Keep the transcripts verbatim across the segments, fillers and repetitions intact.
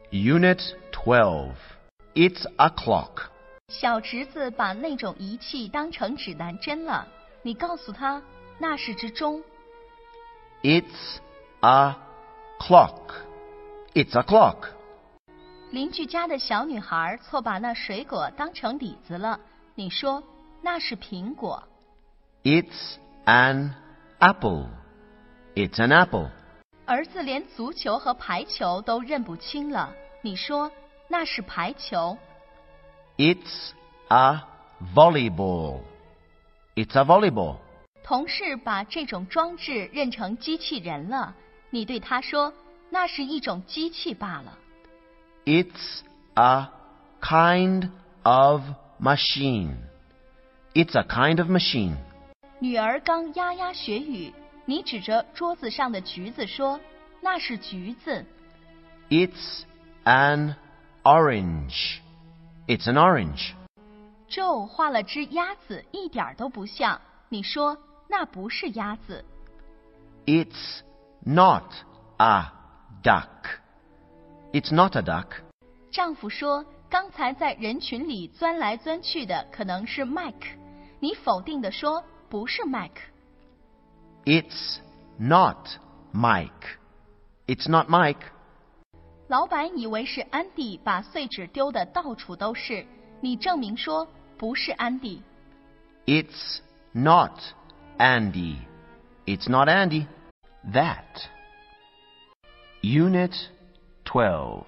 Unit twelve. It's a clock. 小侄子把那种仪器当成指南针了，你告诉他那是只钟。 It's a clock. It's a clock. 邻居家的小女孩错把那水果当成李子了，你说那是苹果。 It's an apple. It's an apple. 儿子连足球和排球都认不清了，你说那是排球。 It's a volleyball. It's a volleyball. 同事把这种装置认成机器人了，你对他说那是一种机器罢了。 It's a kind of machine. It's a kind of machine. 女儿刚牙牙学语，你指着桌子上的橘子说那是橘子。 It's an orange. It's an orange. Joe 画了只鸭子，一点都不像，你说那不是鸭子。 It's not a duck. It's not a duck. 丈夫说刚才在人群里钻来钻去的可能是 Mike， 你否定地说不是 Mike。 It's not Mike. It's not Mike. 老板以为是安迪把碎纸丢得到处都是，你证明说不是安迪。 It's not Andy. It's not Andy. That. Unit twelve.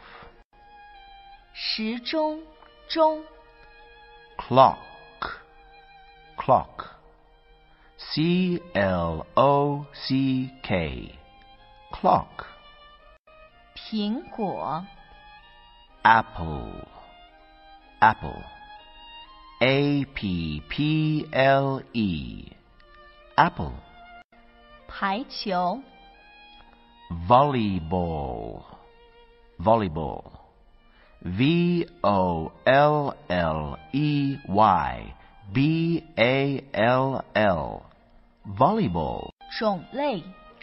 时钟，钟。 Clock. Clock. C L O C K. Clock. 苹果。 Apple. Apple. A P P L E. Apple. 排球。 Volleyball. Volleyball. V O L L E Y. B A L L. Volleyball. 种类。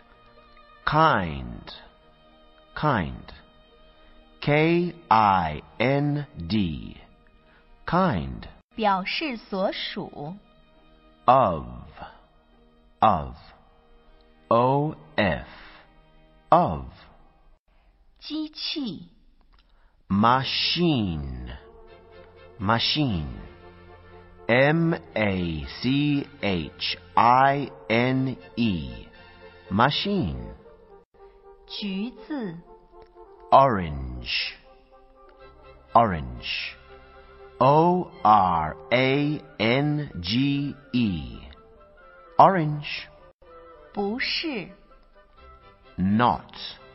Kind. Kind. K I N D. Kind. 表示所属。 Of. Of. O F. Of. 机器。 Machine. Machine. M A C H I N E. Machine. 橘子。 Orange. Orange. O R A N G E. Orange. 不是。 Not.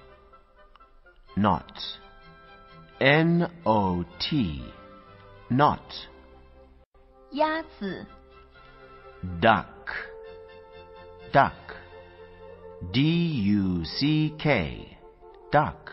Not. N O T. Not. 鸭子。 Duck. Duck. D U C K. Duck.